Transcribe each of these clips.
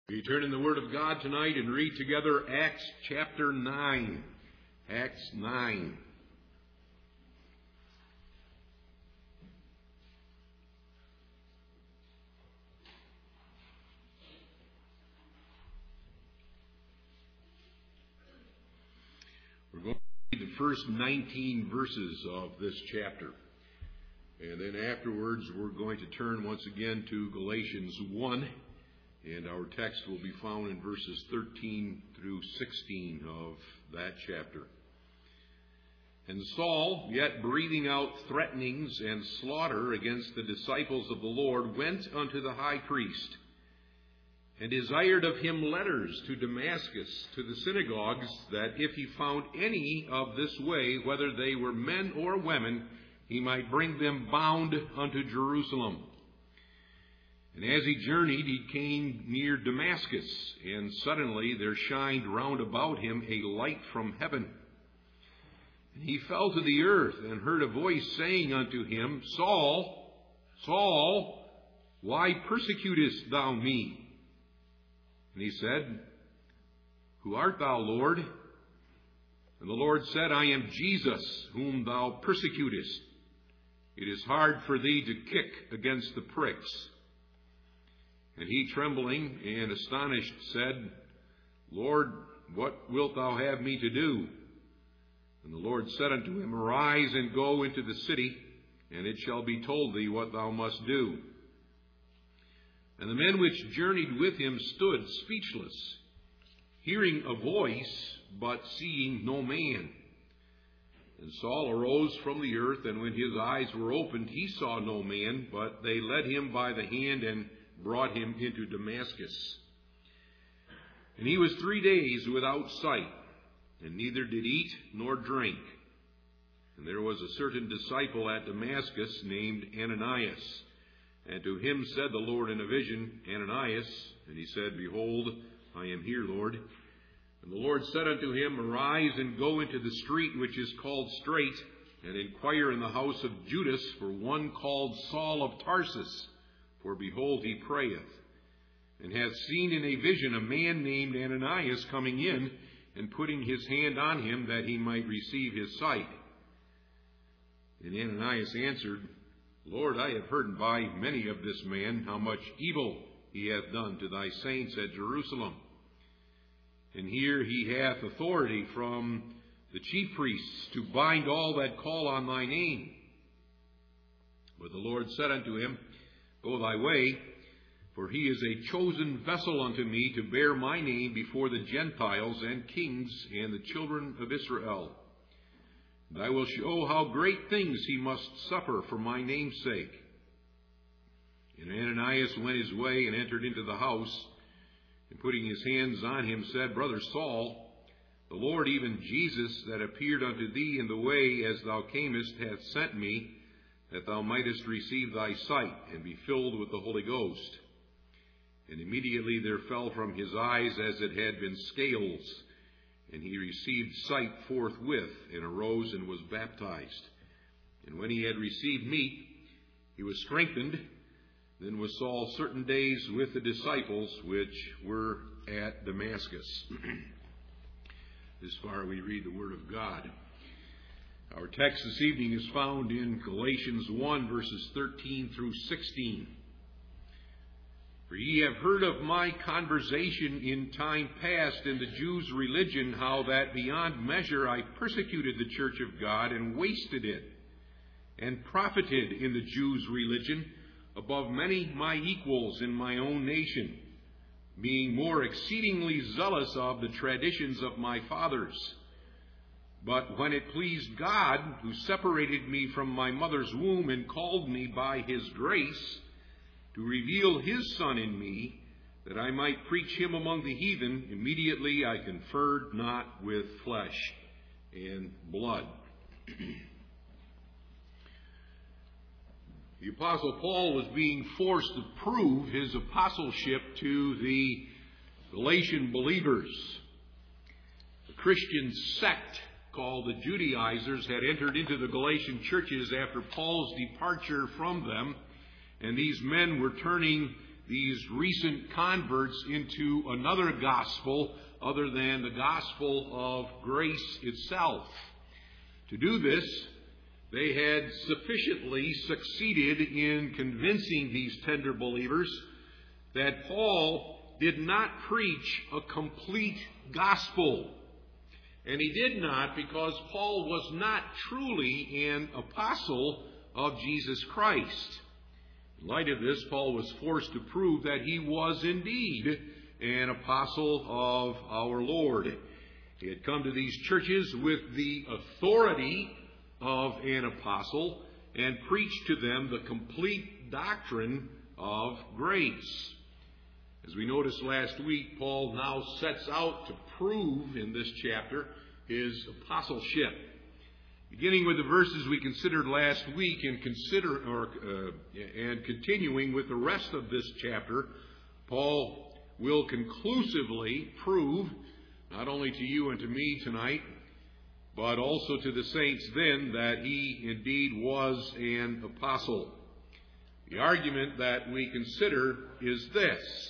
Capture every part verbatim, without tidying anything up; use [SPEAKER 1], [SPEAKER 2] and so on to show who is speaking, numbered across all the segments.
[SPEAKER 1] We turn in the Word of God tonight and read together Acts chapter nine. Acts nine. We're going to read the first nineteen verses of this chapter. And then afterwards we're going to turn once again to Galatians one. And our text will be found in verses thirteen through sixteen of that chapter. And Saul, yet breathing out threatenings and slaughter against the disciples of the Lord, went unto the high priest, and desired of him letters to Damascus, to the synagogues, that if he found any of this way, whether they were men or women, he might bring them bound unto Jerusalem. And as he journeyed, he came near Damascus, and suddenly there shined round about him a light from heaven. And he fell to the earth, and heard a voice saying unto him, Saul, Saul, why persecutest thou me? And he said, Who art thou, Lord? And the Lord said, I am Jesus, whom thou persecutest. It is hard for thee to kick against the pricks. And he, trembling and astonished, said, Lord, what wilt thou have me to do? And the Lord said unto him, Arise and go into the city, and it shall be told thee what thou must do. And the men which journeyed with him stood speechless, hearing a voice, but seeing no man. And Saul arose from the earth, and when his eyes were opened, he saw no man, but they led him by the hand and brought him into Damascus. And he was three days without sight, and neither did eat nor drink. And there was a certain disciple at Damascus named Ananias. And to him said the Lord in a vision, Ananias. And he said, Behold, I am here, Lord. And the Lord said unto him, Arise and go into the street which is called Straight, and inquire in the house of Judas for one called Saul of Tarsus. For behold, he prayeth, and hath seen in a vision a man named Ananias coming in, and putting his hand on him, that he might receive his sight. And Ananias answered, Lord, I have heard by many of this man how much evil he hath done to thy saints at Jerusalem. And here he hath authority from the chief priests to bind all that call on thy name. But the Lord said unto him, Go thy way, for he is a chosen vessel unto me to bear my name before the Gentiles and kings and the children of Israel. And I will show how great things he must suffer for my name's sake. And Ananias went his way and entered into the house, and putting his hands on him said, Brother Saul, the Lord, even Jesus, that appeared unto thee in the way as thou camest, hath sent me, that thou mightest receive thy sight, and be filled with the Holy Ghost. And immediately there fell from his eyes as it had been scales, and he received sight forthwith, and arose and was baptized. And when he had received meat, he was strengthened. Then was Saul certain days with the disciples which were at Damascus. This far we read the Word of God. Our text this evening is found in Galatians one, verses thirteen through sixteen. For ye have heard of my conversation in time past in the Jews' religion, how that beyond measure I persecuted the church of God, and wasted it, and profited in the Jews' religion above many my equals in my own nation, being more exceedingly zealous of the traditions of my fathers. But when it pleased God, who separated me from my mother's womb and called me by his grace, to reveal his Son in me, that I might preach him among the heathen, immediately I conferred not with flesh and blood. The Apostle Paul was being forced to prove his apostleship to the Galatian believers. The Christian sect called the Judaizers had entered into the Galatian churches after Paul's departure from them, and these men were turning these recent converts into another gospel other than the gospel of grace itself. To do this, they had sufficiently succeeded in convincing these tender believers that Paul did not preach a complete gospel. And he did not because Paul was not truly an apostle of Jesus Christ. In light of this, Paul was forced to prove that he was indeed an apostle of our Lord. He had come to these churches with the authority of an apostle and preached to them the complete doctrine of grace. As we noticed last week, Paul now sets out to prove in this chapter his apostleship. Beginning with the verses we considered last week and consider or uh, and continuing with the rest of this chapter, Paul will conclusively prove, not only to you and to me tonight, but also to the saints then, that he indeed was an apostle. The argument that we consider is this: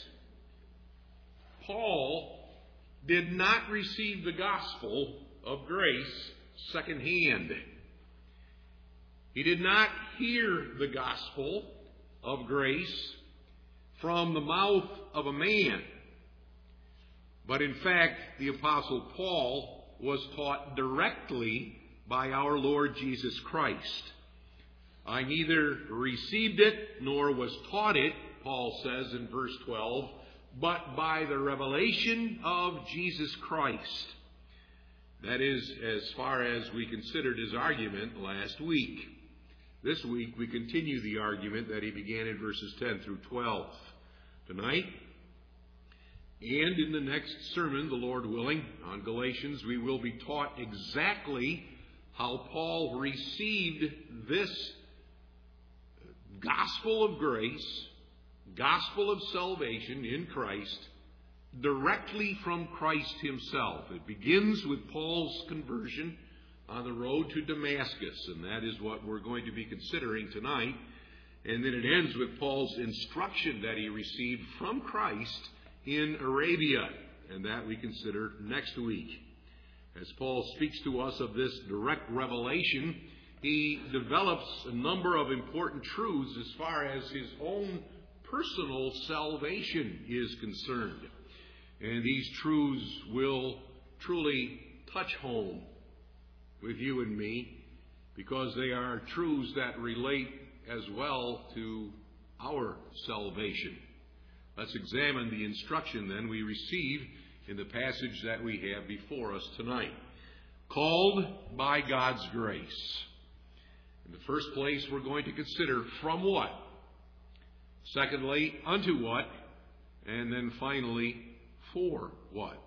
[SPEAKER 1] Paul did not receive the gospel of grace secondhand. He did not hear the gospel of grace from the mouth of a man. But in fact, the Apostle Paul was taught directly by our Lord Jesus Christ. I neither received it nor was taught it, Paul says in verse twelve, but by the revelation of Jesus Christ. That is, as far as we considered his argument last week. This week we continue the argument that he began in verses ten through twelve. Tonight, and in the next sermon, the Lord willing, on Galatians, we will be taught exactly how Paul received this gospel of grace, gospel of salvation in Christ, directly from Christ himself. It begins with Paul's conversion on the road to Damascus, and that is what we're going to be considering tonight. And then it ends with Paul's instruction that he received from Christ in Arabia, and that we consider next week. As Paul speaks to us of this direct revelation, he develops a number of important truths as far as his own personal salvation is concerned. And these truths will truly touch home with you and me, because they are truths that relate as well to our salvation. Let's examine the instruction then we receive in the passage that we have before us tonight. Called by God's grace. In the first place, we're going to consider from what? Secondly, unto what? And then finally, for what?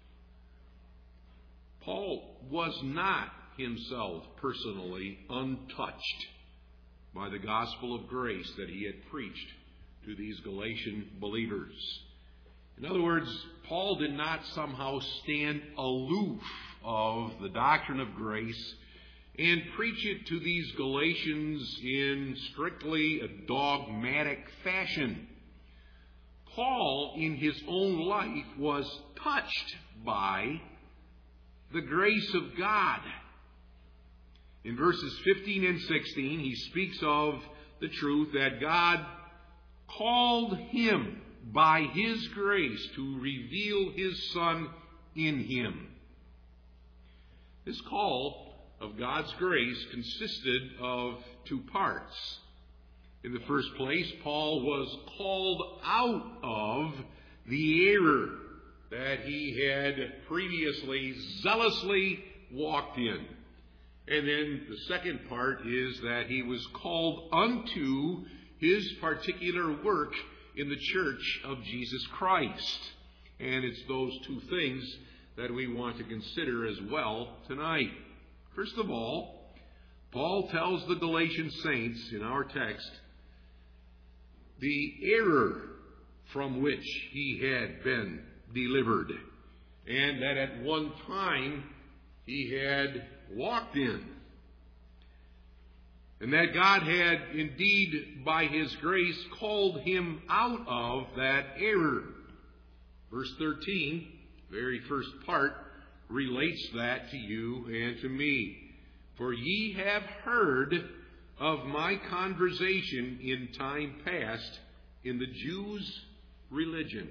[SPEAKER 1] Paul was not himself personally untouched by the gospel of grace that he had preached to these Galatian believers. In other words, Paul did not somehow stand aloof of the doctrine of grace and preach it to these Galatians in strictly a dogmatic fashion. Paul, in his own life, was touched by the grace of God. In verses fifteen and sixteen, he speaks of the truth that God called him by his grace to reveal his Son in him. This call of God's grace consisted of two parts. In the first place, Paul was called out of the error that he had previously zealously walked in. And then the second part is that he was called unto his particular work in the church of Jesus Christ. And it's those two things that we want to consider as well tonight. First of all, Paul tells the Galatian saints in our text the error from which he had been delivered, and that at one time he had walked in. and that God had indeed, by His grace, called him out of that error. Verse thirteen, very first part, relates that to you and to me. For ye have heard of my conversation in time past in the Jews' religion.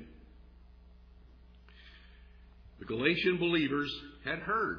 [SPEAKER 1] The Galatian believers had heard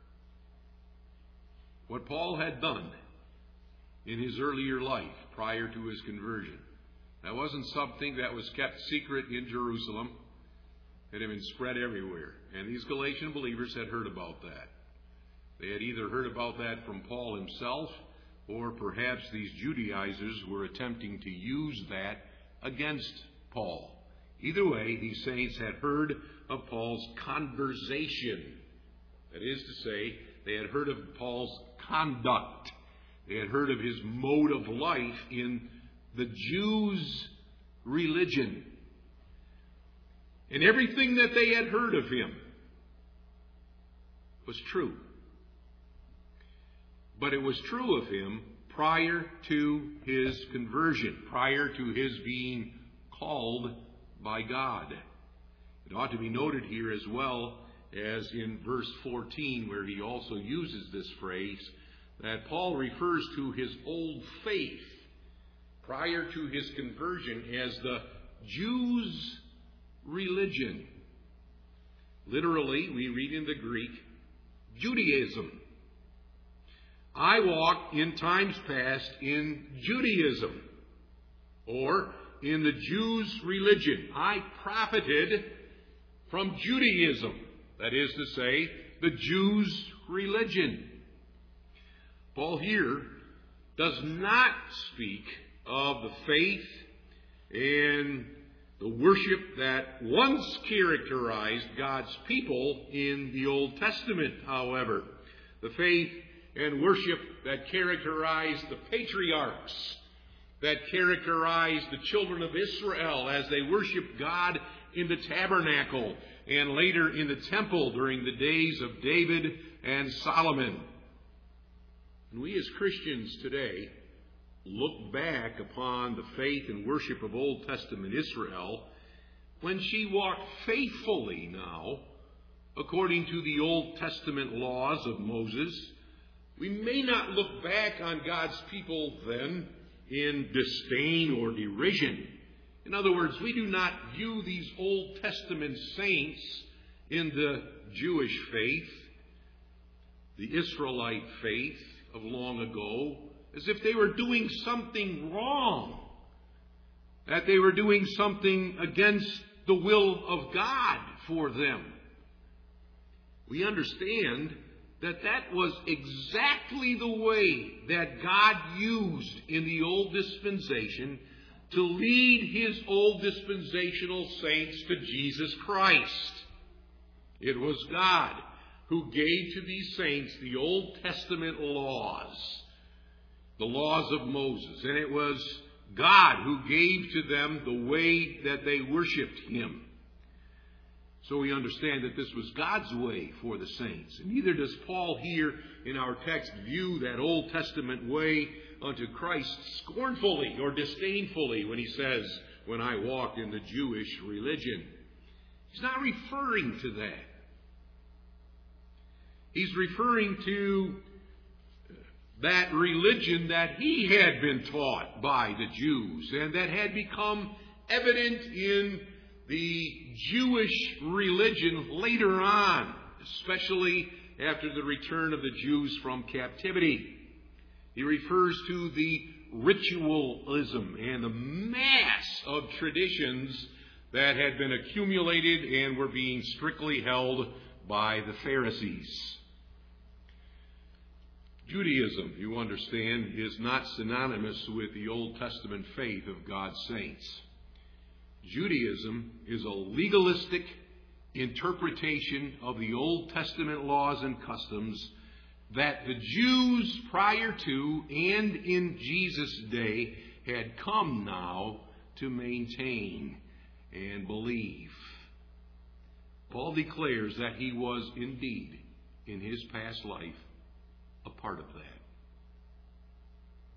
[SPEAKER 1] what Paul had done in his earlier life prior to his conversion. That wasn't something that was kept secret in Jerusalem. It had been spread everywhere. And these Galatian believers had heard about that. They had either heard about that from Paul himself, or perhaps these Judaizers were attempting to use that against Paul. Either way, these saints had heard of Paul's conversation. That is to say, they had heard of Paul's conduct. They had heard of his mode of life in the Jews' religion. And everything that they had heard of him was true. But it was true of him prior to his conversion, prior to his being called by God. It ought to be noted here as well as in verse fourteen, where he also uses this phrase, that Paul refers to his old faith prior to his conversion as the Jews' religion. Literally, we read in the Greek, Judaism. I walked in times past in Judaism, or in the Jews' religion. I profited from Judaism, that is to say, the Jews' religion. Paul here does not speak of the faith and the worship that once characterized God's people in the Old Testament, however. The faith and worship that characterized the patriarchs, that characterized the children of Israel as they worshiped God in the tabernacle and later in the temple during the days of David and Solomon. And we as Christians today look back upon the faith and worship of Old Testament Israel when she walked faithfully now, according to the Old Testament laws of Moses. We may not look back on God's people then in disdain or derision. In other words, we do not view these Old Testament saints in the Jewish faith, the Israelite faith of long ago, as if they were doing something wrong, that they were doing something against the will of God for them. We understand that that was exactly the way that God used in the old dispensation to lead His old dispensational saints to Jesus Christ. It was God who gave to these saints the Old Testament laws, the laws of Moses, and it was God who gave to them the way that they worshiped Him. So we understand that this was God's way for the saints. And neither does Paul here in our text view that Old Testament way unto Christ scornfully or disdainfully when he says, when I walked in the Jewish religion. He's not referring to that. He's referring to that religion that he had been taught by the Jews and that had become evident in the Jewish religion later on, especially after the return of the Jews from captivity. He refers to the ritualism and the mass of traditions that had been accumulated and were being strictly held by the Pharisees. Judaism, you understand, is not synonymous with the Old Testament faith of God's saints. Judaism is a legalistic interpretation of the Old Testament laws and customs that the Jews prior to and in Jesus' day had come now to maintain and believe. Paul declares that he was indeed, in his past life, a part of that.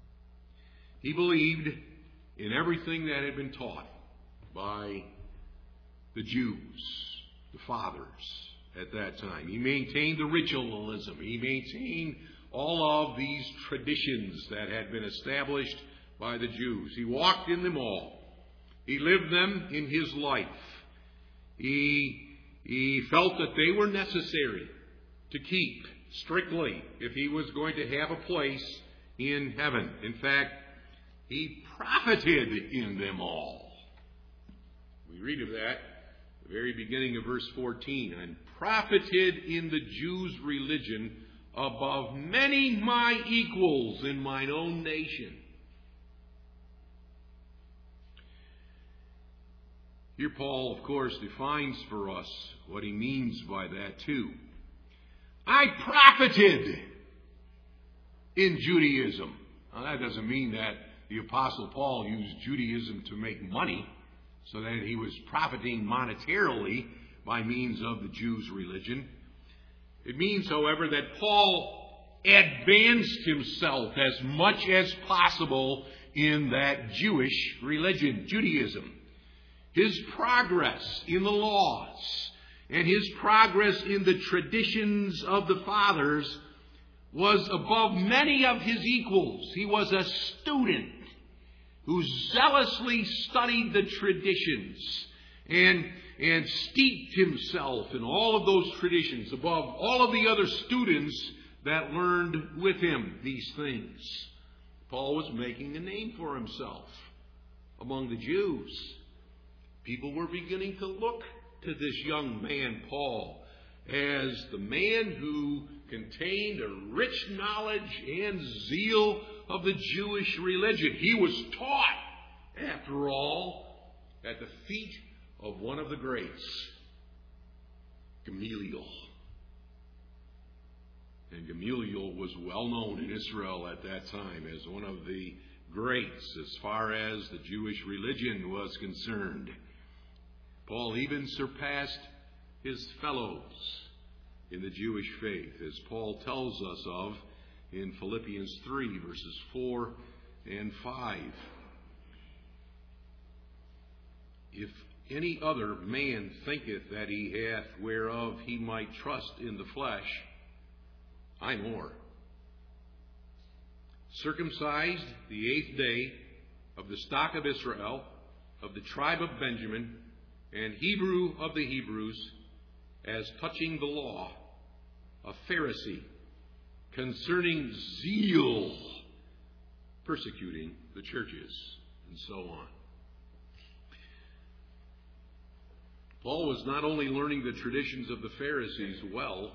[SPEAKER 1] He believed in everything that had been taught by the Jews, the fathers at that time. He maintained the ritualism. He maintained all of these traditions that had been established by the Jews. He walked in them all. He lived them in his life. He, he felt that they were necessary to keep strictly if he was going to have a place in heaven. In fact, he profited in them all. We read of that at the very beginning of verse fourteen. And profited in the Jews' religion above many my equals in mine own nation. Here Paul, of course, defines for us what he means by that too. I profited in Judaism. Now, that doesn't mean that the Apostle Paul used Judaism to make money, so that he was profiting monetarily by means of the Jews' religion. It means, however, that Paul advanced himself as much as possible in that Jewish religion, Judaism. His progress in the laws and his progress in the traditions of the fathers was above many of his equals. He was a student who zealously studied the traditions and, and steeped himself in all of those traditions above all of the other students that learned with him these things. Paul was making a name for himself among the Jews. People were beginning to look to this young man, Paul, as the man who contained a rich knowledge and zeal of the Jewish religion. He was taught, after all, at the feet of one of the greats, Gamaliel. And Gamaliel was well known in Israel at that time as one of the greats as far as the Jewish religion was concerned. Paul even surpassed his fellows in the Jewish faith, as Paul tells us of in Philippians three, verses four and five. If any other man thinketh that he hath whereof he might trust in the flesh, I more. Circumcised the eighth day, of the stock of Israel, of the tribe of Benjamin, and Hebrew of the Hebrews, as touching the law, a Pharisee, concerning zeal, persecuting the churches, and so on. Paul was not only learning the traditions of the Pharisees well,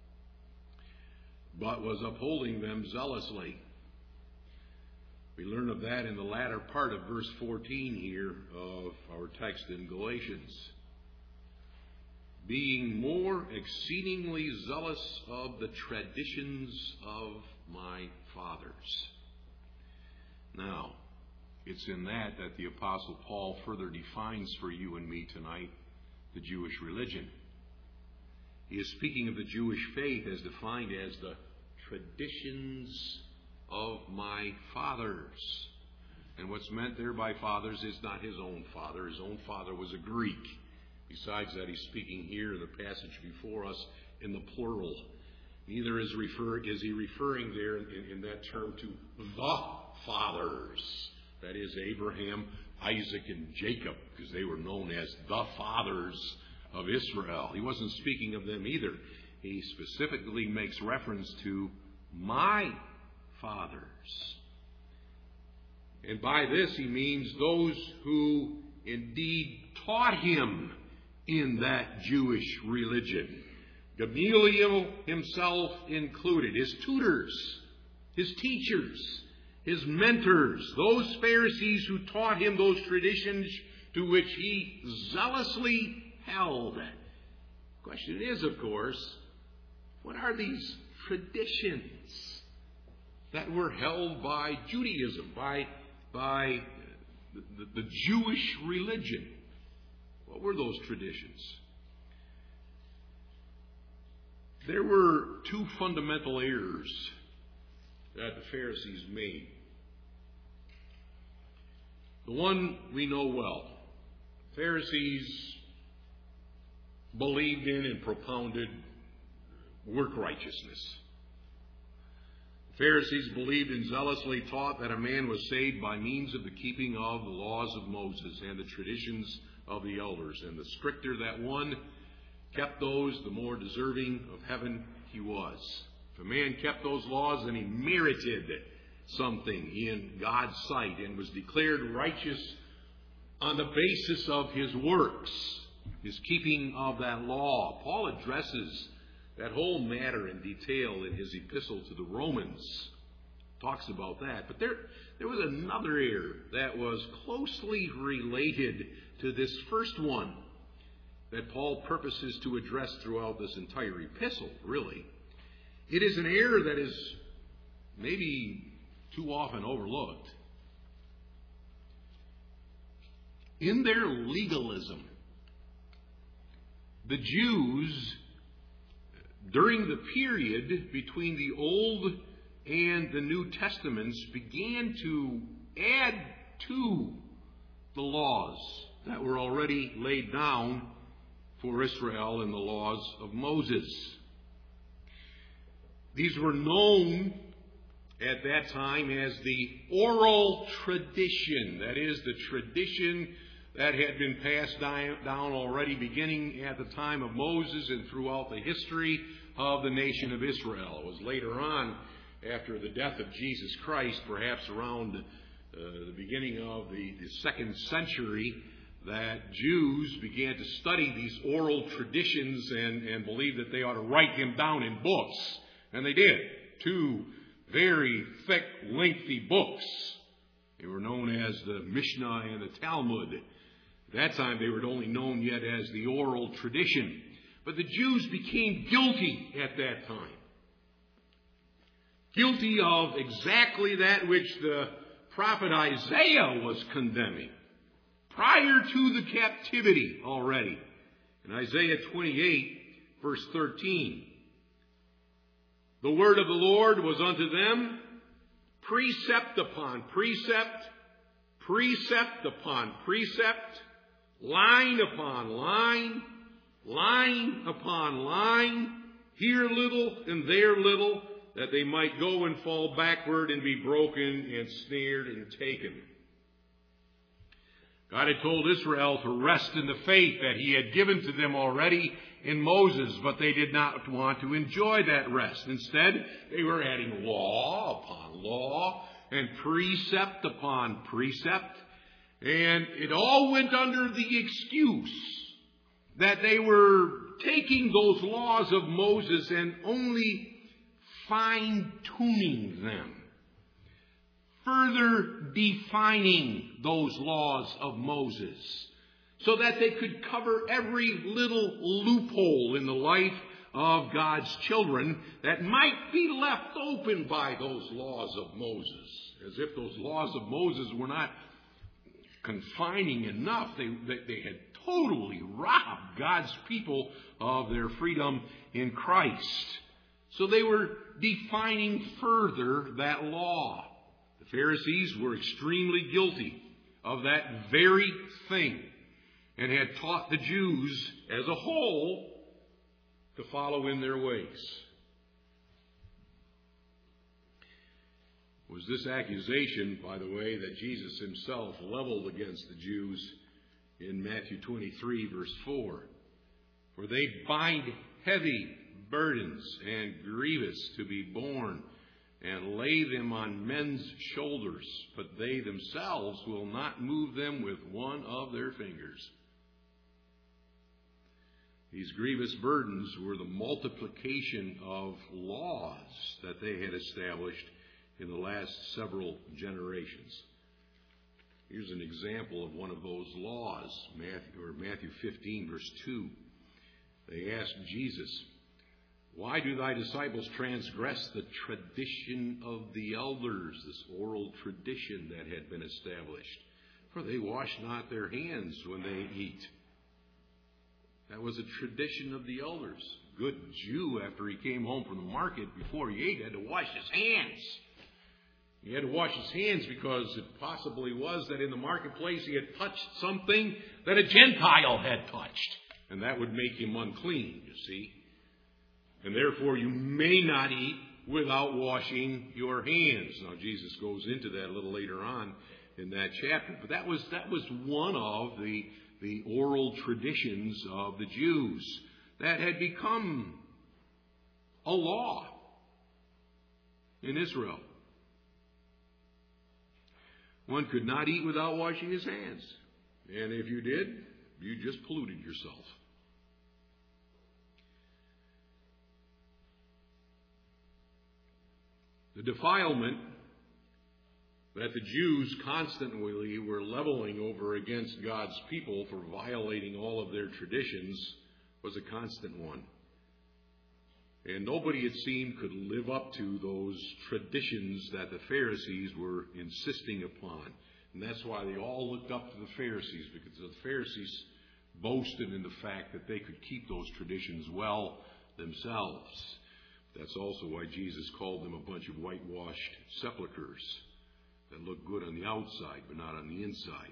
[SPEAKER 1] but was upholding them zealously. We learn of that in the latter part of verse fourteen here of our text in Galatians. Being more exceedingly zealous of the traditions of my fathers. Now, it's in that that the Apostle Paul further defines for you and me tonight the Jewish religion. He is speaking of the Jewish faith as defined as the traditions of my fathers. And what's meant there by fathers is not his own father. His own father was a Greek. Besides that, he's speaking here in the passage before us in the plural. Neither is, refer, is he referring there in, in that term to the fathers. That is Abraham, Isaac, and Jacob, because they were known as the fathers of Israel. He wasn't speaking of them either. He specifically makes reference to my fathers. And by this he means those who indeed taught him in that Jewish religion. Gamaliel himself included, his tutors, his teachers, his mentors, those Pharisees who taught him those traditions to which he zealously held. The question is, of course, what are these traditions that were held by Judaism, by, by the, the Jewish religion? What were those traditions? There were two fundamental errors that the Pharisees made. The one we know well. Pharisees believed in and propounded work righteousness. The Pharisees believed and zealously taught that a man was saved by means of the keeping of the laws of Moses and the traditions of the elders. And the stricter that one kept those, the more deserving of heaven he was. If a man kept those laws, then he merited something in God's sight and was declared righteous on the basis of his works, his keeping of that law. Paul addresses that whole matter in detail in his epistle to the Romans. Talks about that. But there, there was another error that was closely related to this first one that Paul purposes to address throughout this entire epistle, really. It is an error that is maybe too often overlooked. In their legalism, the Jews, during the period between the Old and the New Testaments, began to add to the laws that were already laid down for Israel in the laws of Moses. These were known at that time as the oral tradition. That is, the tradition that had been passed down already beginning at the time of Moses and throughout the history of the nation of Israel. It was later on, after the death of Jesus Christ, perhaps around uh, the beginning of the, the second century, that Jews began to study these oral traditions and, and believed that they ought to write them down in books. And they did. Two very thick, lengthy books. They were known as the Mishnah and the Talmud. At that time, they were only known yet as the oral tradition. But the Jews became guilty at that time. Guilty of exactly that which the prophet Isaiah was condemning prior to the captivity already. In Isaiah twenty-eight, verse thirteen, the word of the Lord was unto them precept upon precept, precept upon precept, line upon line, line upon line, here little and there little, that they might go and fall backward and be broken and snared and taken. God had told Israel to rest in the faith that he had given to them already in Moses, but they did not want to enjoy that rest. Instead, they were adding law upon law and precept upon precept. And it all went under the excuse that they were taking those laws of Moses and only fine-tuning them, further defining those laws of Moses, so that they could cover every little loophole in the life of God's children that might be left open by those laws of Moses. As if those laws of Moses were not confining enough. They, they, they had totally robbed God's people of their freedom in Christ. So they were defining further that law. The Pharisees were extremely guilty of that very thing and had taught the Jews as a whole to follow in their ways. It was this accusation, by the way, that Jesus himself leveled against the Jews in Matthew twenty-three, verse four. For they bind heavy burdens and grievous to be borne, and lay them on men's shoulders, but they themselves will not move them with one of their fingers. These grievous burdens were the multiplication of laws that they had established in the last several generations. Here's an example of one of those laws, Matthew, or Matthew fifteen, verse two. They asked Jesus, "Why do thy disciples transgress the tradition of the elders?" This oral tradition that had been established. For they wash not their hands when they eat. That was a tradition of the elders. Good Jew, after he came home from the market, before he ate, had to wash his hands. He had to wash his hands because it possibly was that in the marketplace he had touched something that a Gentile had touched. And that would make him unclean, you see. And therefore you may not eat without washing your hands. Now Jesus goes into that a little later on in that chapter. But that was that was one of the, the oral traditions of the Jews that had become a law in Israel. One could not eat without washing his hands. And if you did, you just polluted yourself. The defilement that the Jews constantly were leveling over against God's people for violating all of their traditions was a constant one. And nobody, it seemed, could live up to those traditions that the Pharisees were insisting upon. And that's why they all looked up to the Pharisees, because the Pharisees boasted in the fact that they could keep those traditions well themselves. That's also why Jesus called them a bunch of whitewashed sepulchres that look good on the outside but not on the inside.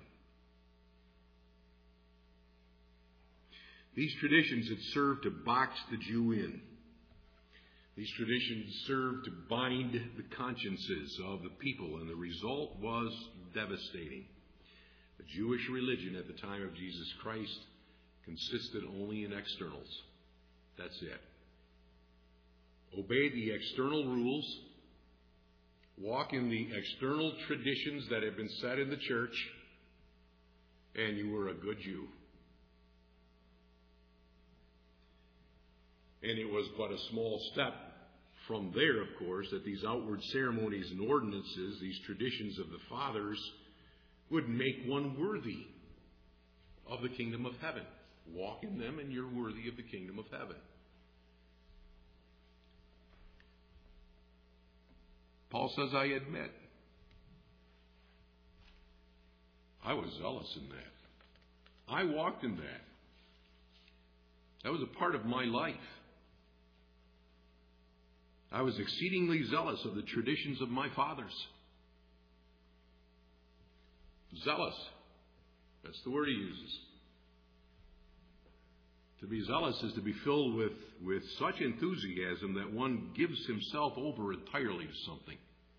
[SPEAKER 1] These traditions had served to box the Jew in. These traditions served to bind the consciences of the people, and the result was devastating. The Jewish religion at the time of Jesus Christ consisted only in externals. That's it. Obey the external rules, walk in the external traditions that have been set in the church, and you were a good Jew. And it was but a small step from there, of course, that these outward ceremonies and ordinances, these traditions of the fathers, would make one worthy of the kingdom of heaven. Walk in them and you're worthy of the kingdom of heaven. Paul says, I admit, I was zealous in that. I walked in that. That was a part of my life. I was exceedingly zealous of the traditions of my fathers. Zealous. That's the word he uses. To be zealous is to be filled with, with such enthusiasm that one gives himself over entirely to something.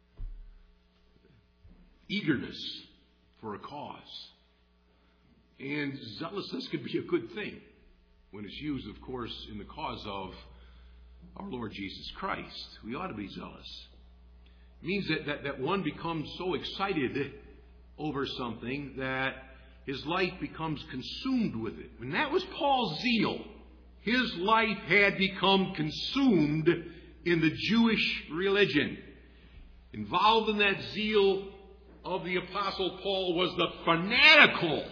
[SPEAKER 1] Eagerness for a cause. And zealousness could be a good thing when it's used, of course, in the cause of our Lord Jesus Christ. We ought to be zealous. It means that, that, that one becomes so excited over something that his life becomes consumed with it. And that was Paul's zeal. His life had become consumed in the Jewish religion. Involved in that zeal of the Apostle Paul was the fanatical.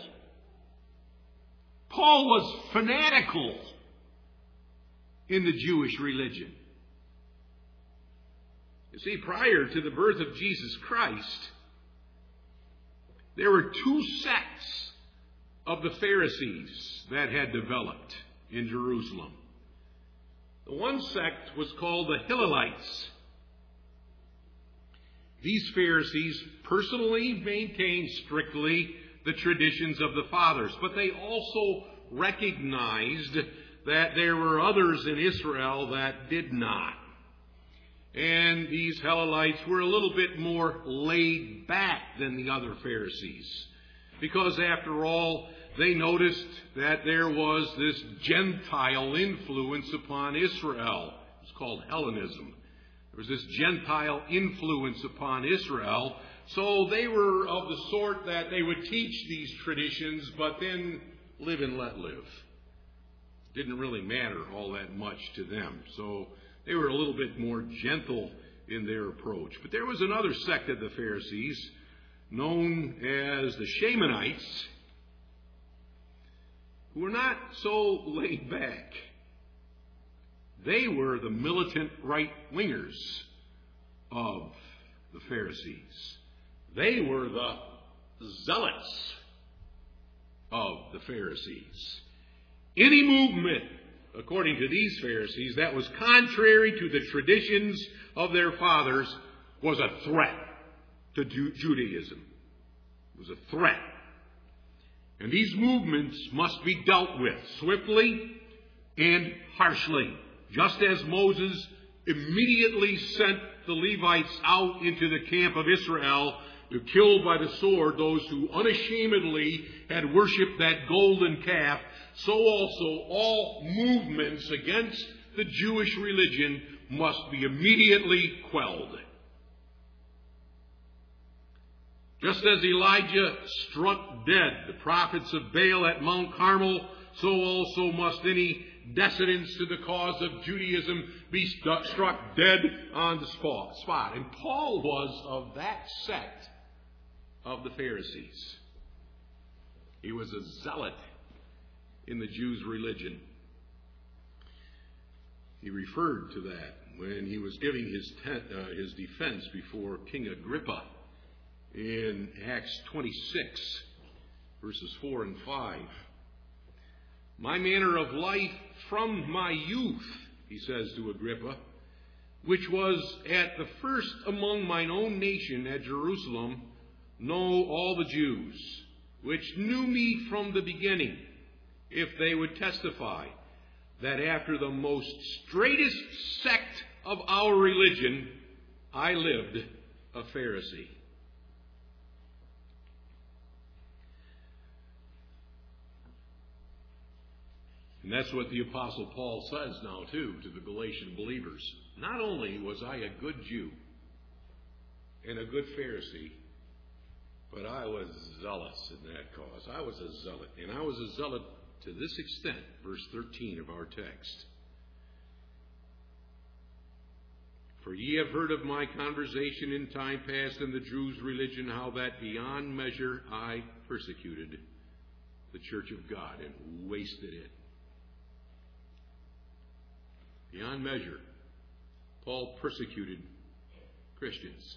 [SPEAKER 1] Paul was fanatical in the Jewish religion. You see, prior to the birth of Jesus Christ, there were two sects of the Pharisees that had developed in Jerusalem. The one sect was called the Hillelites. These Pharisees personally maintained strictly the traditions of the fathers, but they also recognized that there were others in Israel that did not. And these Hillelites were a little bit more laid back than the other Pharisees. Because after all, they noticed that there was this Gentile influence upon Israel. It's called Hellenism. There was this Gentile influence upon Israel. So they were of the sort that they would teach these traditions, but then live and let live. Didn't really matter all that much to them. So they were a little bit more gentle in their approach. But there was another sect of the Pharisees known as the Shemonites who were not so laid back. They were the militant right-wingers of the Pharisees. They were the zealots of the Pharisees. Any movement, according to these Pharisees, that was contrary to the traditions of their fathers was a threat to Ju- Judaism. It was a threat. And these movements must be dealt with swiftly and harshly, just as Moses immediately sent the Levites out into the camp of Israel to kill by the sword those who unashamedly had worshipped that golden calf. So also all movements against the Jewish religion must be immediately quelled. Just as Elijah struck dead the prophets of Baal at Mount Carmel, so also must any descendants to the cause of Judaism be st- struck dead on the spot. And Paul was of that sect of the Pharisees. He was a zealot in the Jews' religion. He referred to that when he was giving his, ten, uh, his defense before King Agrippa in Acts twenty-six, verses four and five. My manner of life from my youth, he says to Agrippa, which was at the first among mine own nation at Jerusalem, know all the Jews, which knew me from the beginning, if they would testify that after the most straightest sect of our religion, I lived a Pharisee. And that's what the Apostle Paul says now, too, to the Galatian believers. Not only was I a good Jew and a good Pharisee, but I was zealous in that cause. I was a zealot. And I was a zealot to this extent, verse thirteen of our text. For ye have heard of my conversation in time past in the Jews' religion, how that beyond measure I persecuted the church of God and wasted it. Beyond measure, Paul persecuted Christians.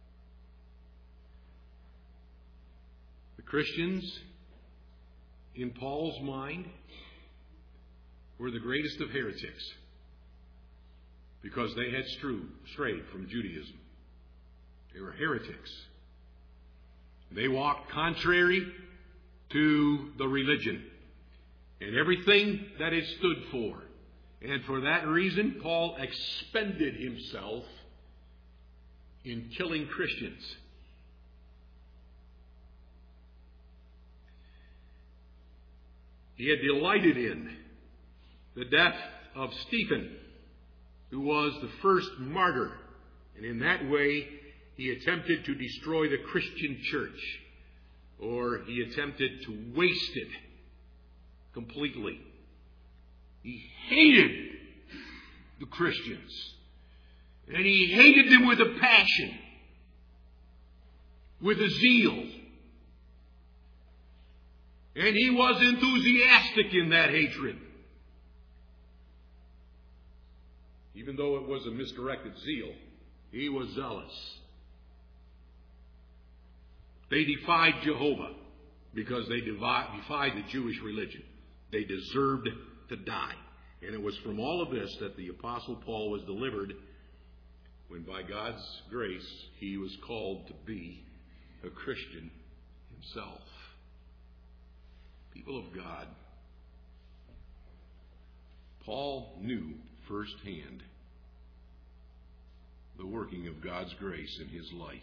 [SPEAKER 1] The Christians, in Paul's mind, were the greatest of heretics because they had strayed from Judaism. They were heretics. They walked contrary to the religion and everything that it stood for. And for that reason, Paul expended himself in killing Christians. He had delighted in the death of Stephen, who was the first martyr. And in that way, he attempted to destroy the Christian church, or he attempted to waste it completely. He hated the Christians, and he hated them with a passion, with a zeal. And he was enthusiastic in that hatred. Even though it was a misdirected zeal, he was zealous. They defied Jehovah because they defied the Jewish religion. They deserved to die. And it was from all of this that the Apostle Paul was delivered when by God's grace he was called to be a Christian himself. People of God, Paul knew firsthand the working of God's grace in his life.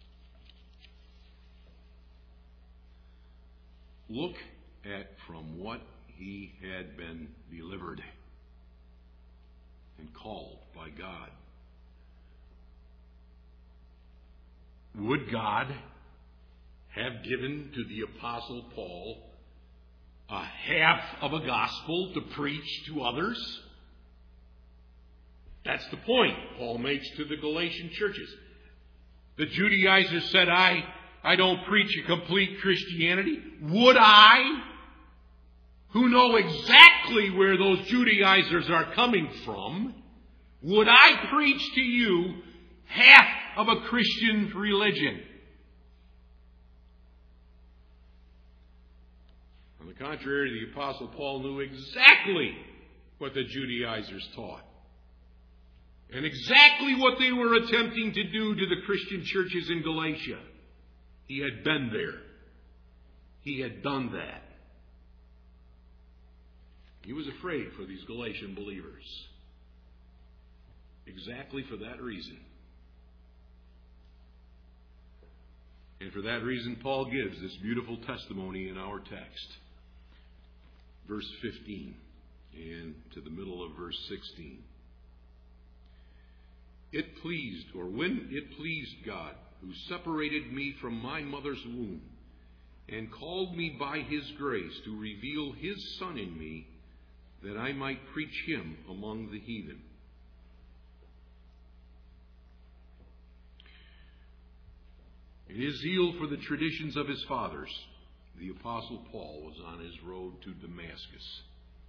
[SPEAKER 1] Look at from what he had been delivered and called by God. Would God have given to the Apostle Paul a half of a gospel to preach to others? That's the point Paul makes to the Galatian churches. The Judaizers said, I, I don't preach a complete Christianity. Would I, who know exactly where those Judaizers are coming from, would I preach to you half of a Christian religion? On the contrary, the Apostle Paul knew exactly what the Judaizers taught and exactly what they were attempting to do to the Christian churches in Galatia. He had been there. He had done that. He was afraid for these Galatian believers. Exactly for that reason. And for that reason, Paul gives this beautiful testimony in our text. Verse fifteen and to the middle of verse sixteen. It pleased, or when it pleased God, who separated me from my mother's womb, and called me by His grace to reveal His Son in me, that I might preach Him among the heathen. In his zeal for the traditions of his fathers, the Apostle Paul was on his road to Damascus.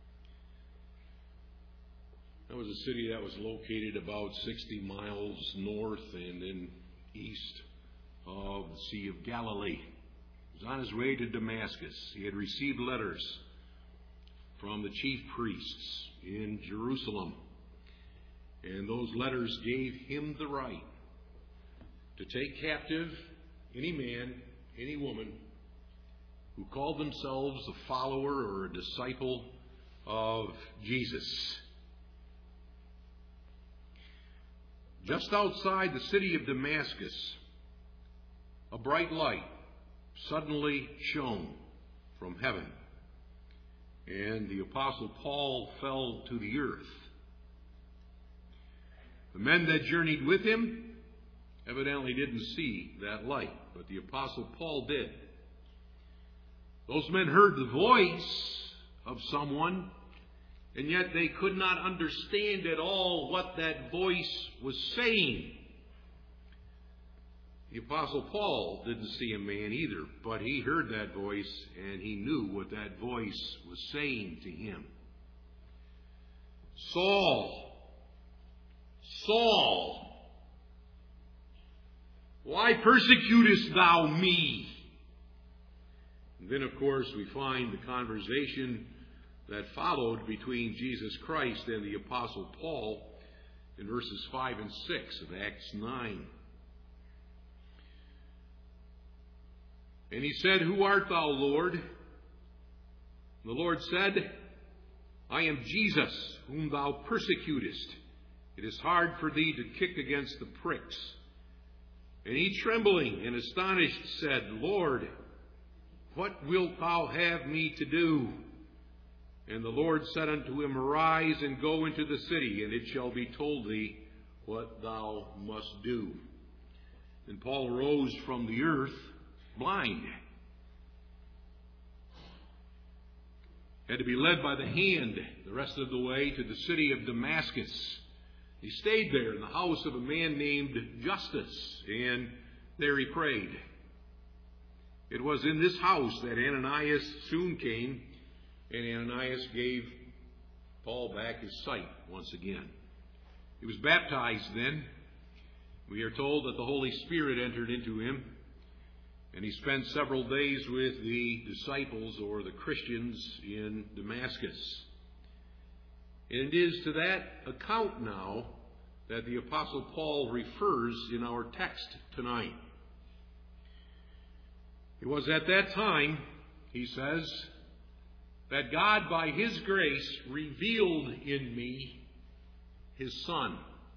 [SPEAKER 1] That was a city that was located about sixty miles north and then east of the Sea of Galilee. He was on his way to Damascus. He had received letters from the chief priests in Jerusalem. And those letters gave him the right to take captive any man, any woman who called themselves a follower or a disciple of Jesus. Just outside the city of Damascus, a bright light suddenly shone from heaven, and the Apostle Paul fell to the earth. The men that journeyed with him evidently didn't see that light, but the Apostle Paul did. Those men heard the voice of someone, and yet they could not understand at all what that voice was saying. The Apostle Paul didn't see a man either, but he heard that voice, and he knew what that voice was saying to him. Saul, Saul, why persecutest thou me? And then, of course, we find the conversation that followed between Jesus Christ and the Apostle Paul in verses five and six of Acts nine. And he said, Who art thou, Lord? And the Lord said, I am Jesus, whom thou persecutest. It is hard for thee to kick against the pricks. And he, trembling and astonished, said, Lord, what wilt thou have me to do? And the Lord said unto him, Arise and go into the city, and it shall be told thee what thou must do. And Paul rose from the earth blind. Had to be led by the hand the rest of the way to the city of Damascus. He stayed there in the house of a man named Justus, and there he prayed. It was in this house that Ananias soon came, and Ananias gave Paul back his sight once again. He was baptized then. We are told that the Holy Spirit entered into him, and he spent several days with the disciples or the Christians in Damascus. And it is to that account now that the Apostle Paul refers in our text tonight. It was at that time, he says, that God by His grace revealed in me His Son.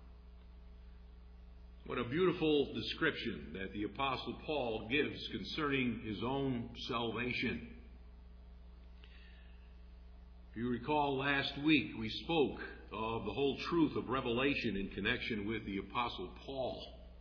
[SPEAKER 1] What a beautiful description that the Apostle Paul gives concerning his own salvation. If you recall, last week we spoke of the whole truth of Revelation in connection with the Apostle Paul.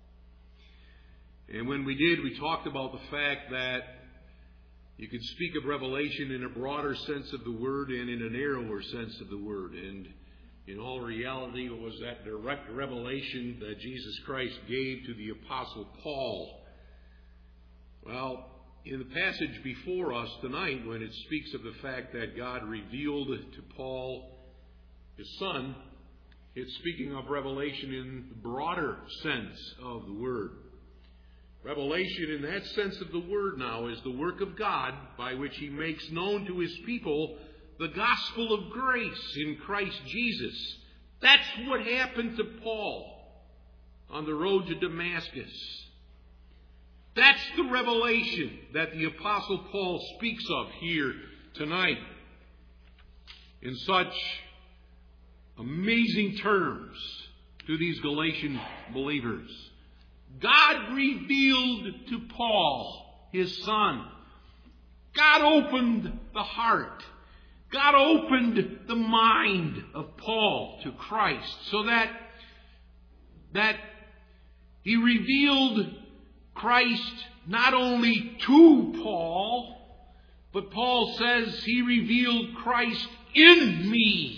[SPEAKER 1] And when we did, we talked about the fact that you could speak of Revelation in a broader sense of the word and in a narrower sense of the word. And in all reality, it was that direct revelation that Jesus Christ gave to the Apostle Paul. Well, in the passage before us tonight, when it speaks of the fact that God revealed to Paul His Son, it's speaking of revelation in the broader sense of the word. Revelation in that sense of the word now is the work of God by which He makes known to His people the gospel of grace in Christ Jesus. That's what happened to Paul on the road to Damascus. That's the revelation that the Apostle Paul speaks of here tonight in such amazing terms to these Galatian believers. God revealed to Paul, his son. God opened the heart. God opened the mind of Paul to Christ so that, that he revealed Christ not only to Paul, but Paul says he revealed Christ in me.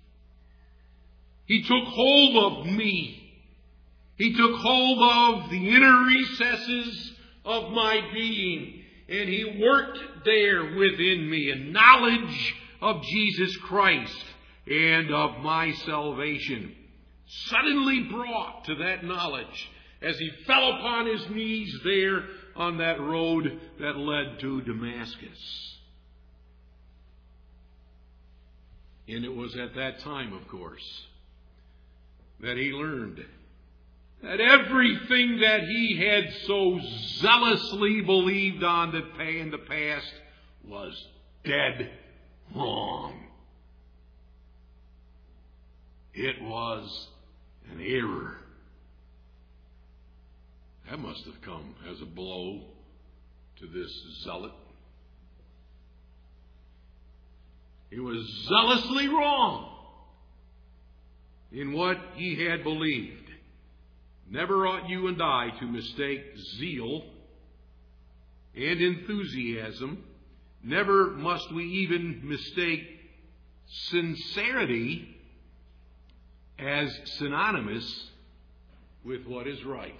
[SPEAKER 1] He took hold of me. He took hold of the inner recesses of my being, and he worked there within me a knowledge of Jesus Christ and of my salvation. Suddenly brought to that knowledge as he fell upon his knees there on that road that led to Damascus. And it was at that time, of course, that he learned that everything that he had so zealously believed on in the past was dead wrong. It was an error. That must have come as a blow to this zealot. He was zealously wrong in what he had believed. Never ought you and I to mistake zeal and enthusiasm. Never must we even mistake sincerity as synonymous with what is right.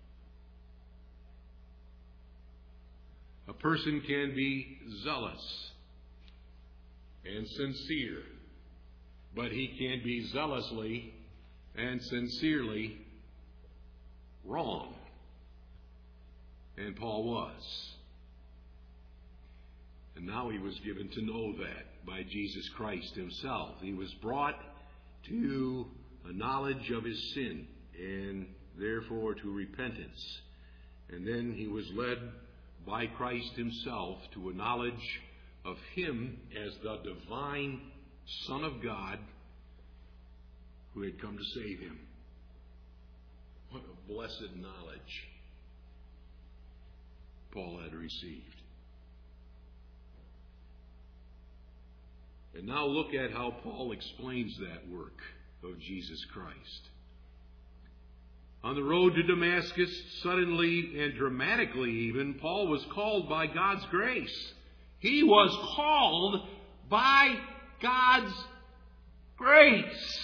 [SPEAKER 1] A person can be zealous and sincere, but he can be zealously and sincerely wrong. And Paul was. And now he was given to know that by Jesus Christ himself. He was brought to a knowledge of his sin and therefore to repentance. And then he was led by Christ himself to a knowledge of him as the divine Son of God who had come to save him. What a blessed knowledge Paul had received. And now look at how Paul explains that work of Jesus Christ. On the road to Damascus, suddenly and dramatically even, Paul was called by God's grace. He was called by God's grace.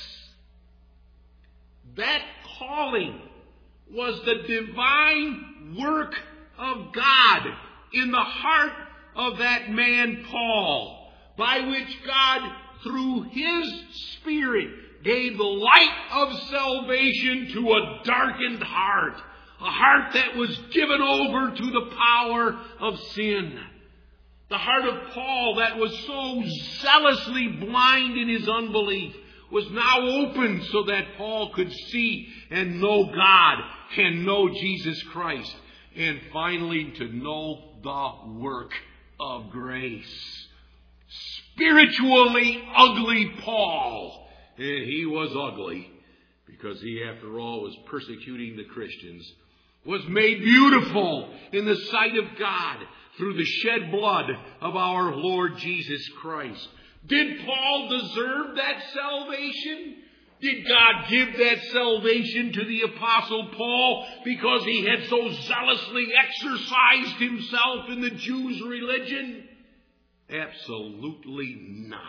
[SPEAKER 1] That calling was the divine work of God in the heart of that man Paul, by which God, through his Spirit, gave the light of salvation to a darkened heart, a heart that was given over to the power of sin. The heart of Paul that was so zealously blind in his unbelief was now open so that Paul could see and know God and know Jesus Christ, and finally to know the work of grace. Spiritually ugly Paul, and he was ugly because he, after all, was persecuting the Christians, was made beautiful in the sight of God through the shed blood of our Lord Jesus Christ. Did Paul deserve that salvation? Did God give that salvation to the Apostle Paul because he had so zealously exercised himself in the Jews' religion? Absolutely not.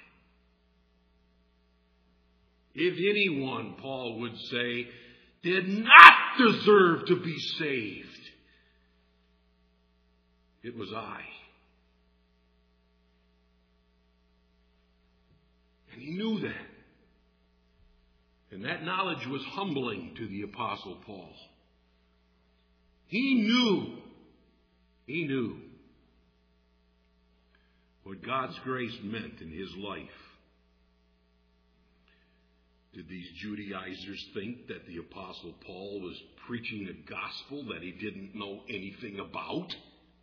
[SPEAKER 1] If anyone, Paul would say, did not deserve to be saved, it was I. And he knew that. And that knowledge was humbling to the Apostle Paul. He knew, he knew what God's grace meant in his life. Did these Judaizers think that the Apostle Paul was preaching a gospel that he didn't know anything about?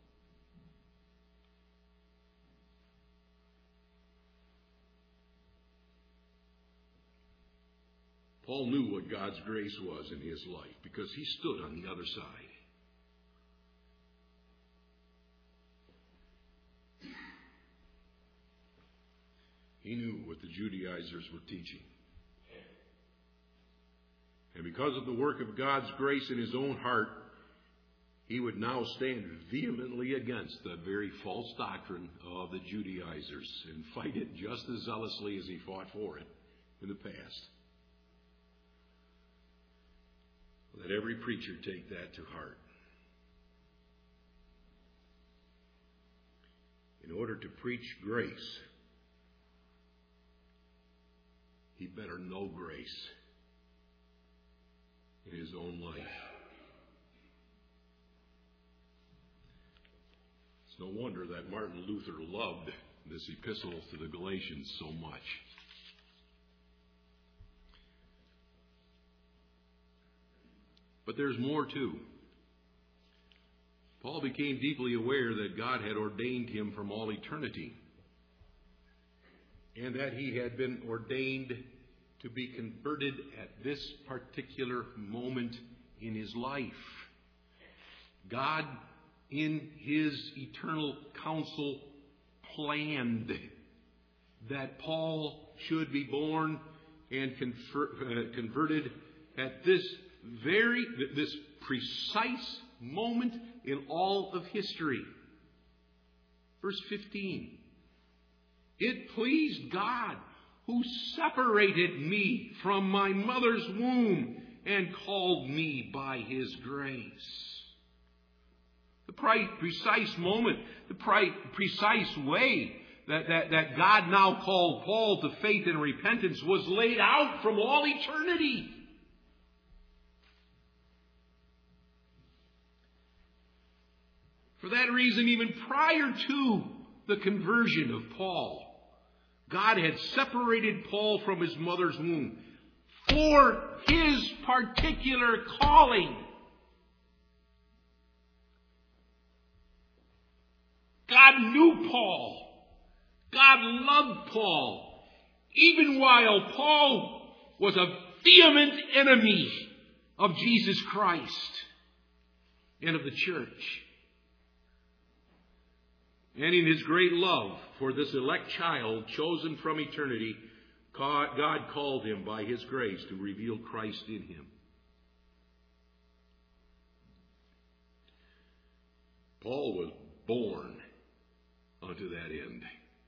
[SPEAKER 1] Paul knew what God's grace was in his life because he stood on the other side. He knew what the Judaizers were teaching. And because of the work of God's grace in his own heart, he would now stand vehemently against the very false doctrine of the Judaizers and fight it just as zealously as he fought for it in the past. Let every preacher take that to heart. In order to preach grace, he better know grace in his own life. It's no wonder that Martin Luther loved this epistle to the Galatians so much. But there's more too. Paul became deeply aware that God had ordained him from all eternity, and that he had been ordained to be converted at this particular moment in his life. God, in his eternal counsel, planned that Paul should be born and confer, uh, converted at this very, this precise moment in all of history. Verse fifteen. It pleased God, who separated me from my mother's womb and called me by his grace. The precise moment, the precise way that, that, that God now called Paul to faith and repentance was laid out from all eternity. For that reason, even prior to the conversion of Paul, God had separated Paul from his mother's womb for his particular calling. God knew Paul. God loved Paul, even while Paul was a vehement enemy of Jesus Christ and of the church. And in his great love for this elect child chosen from eternity, God called him by his grace to reveal Christ in him. Paul was born unto that end.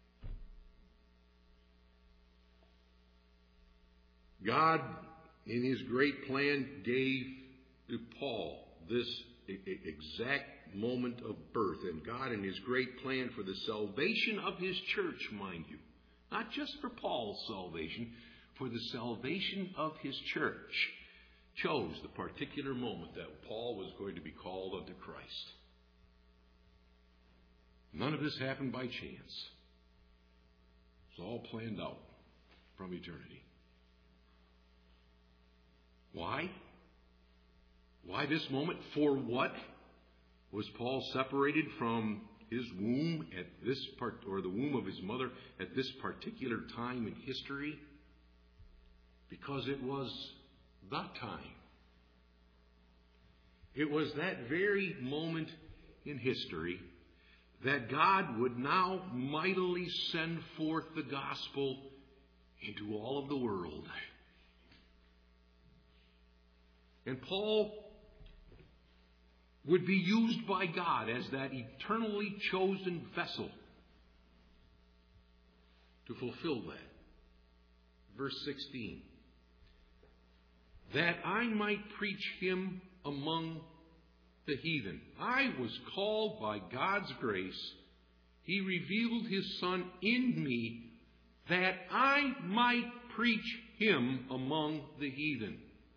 [SPEAKER 1] God, in his great plan, gave to Paul this exact moment of birth. And God, in his great plan for the salvation of his church, mind you, not just for Paul's salvation, for the salvation of his church, chose the particular moment that Paul was going to be called unto Christ. None of this happened by chance. It's all planned out from eternity. Why? Why this moment? For what was Paul separated from his womb at this part, or the womb of his mother at this particular time in history? Because it was the time. It was that very moment in history that God would now mightily send forth the gospel into all of the world. And Paul would be used by God as that eternally chosen vessel to fulfill that. Verse sixteen. That I might preach him among the heathen. I was called by God's grace. He revealed his Son in me that I might preach him among the heathen.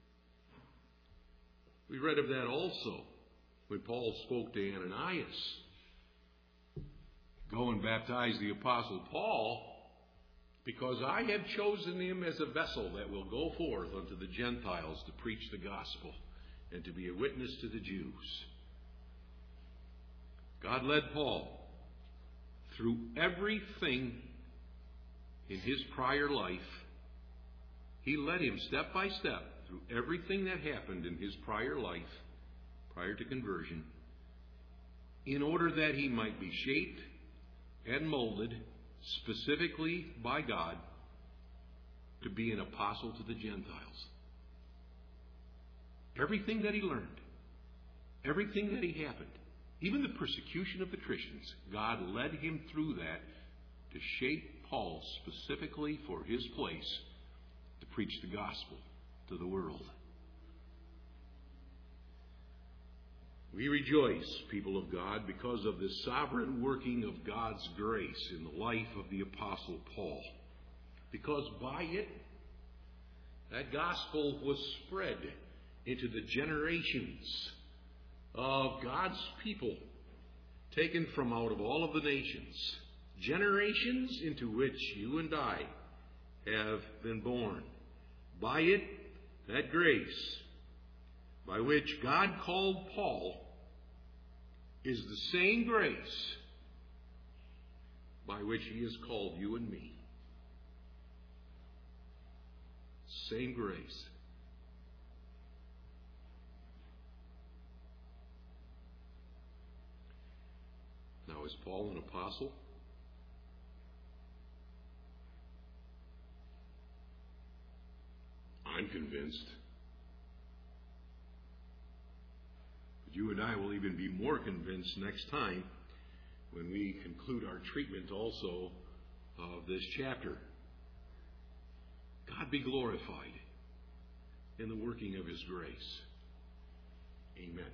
[SPEAKER 1] We read of that also when Paul spoke to Ananias. Go and baptize the Apostle Paul Because I have chosen him as a vessel that will go forth unto the Gentiles to preach the gospel and to be a witness to the Jews. God led Paul through everything in his prior life. He led him step by step through everything that happened in his prior life, prior to conversion, in order that he might be shaped and molded specifically by God to be an apostle to the Gentiles. Everything that he learned, everything that he happened, even the persecution of the Christians, God led him through that to shape Paul specifically for his place to preach the gospel to the world. We rejoice, people of God, because of the sovereign working of God's grace in the life of the Apostle Paul. Because by it, that gospel was spread into the generations of God's people, taken from out of all of the nations. Generations into which you and I have been born. By it, that grace by which God called Paul is the same grace by which he has called you and me. Same grace. Now, is Paul an apostle? I'm convinced. But you and I will even be more convinced next time when we conclude our treatment also of this chapter. God be glorified in the working of his grace. Amen.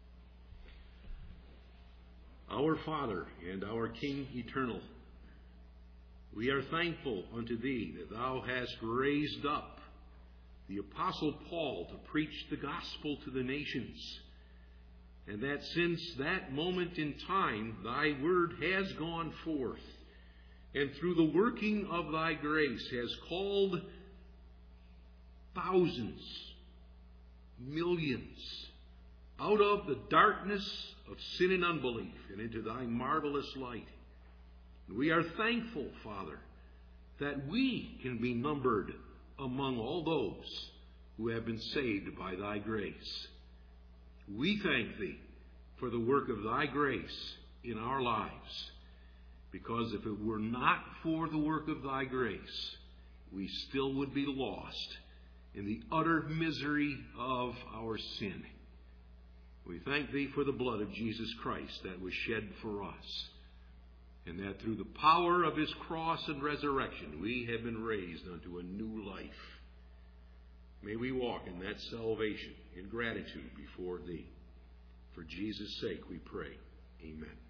[SPEAKER 1] Our Father and our King eternal, we are thankful unto thee that thou hast raised up the Apostle Paul to preach the gospel to the nations, and that since that moment in time thy word has gone forth, and through the working of thy grace has called thousands, millions, out of the darkness of sin and unbelief and into thy marvelous light. And we are thankful, Father, that we can be numbered among all those who have been saved by thy grace. We thank thee for the work of thy grace in our lives, because if it were not for the work of thy grace, we still would be lost in the utter misery of our sin. We thank thee for the blood of Jesus Christ that was shed for us, and that through the power of his cross and resurrection we have been raised unto a new life. May we walk in that salvation in gratitude before thee. For Jesus' sake we pray. Amen.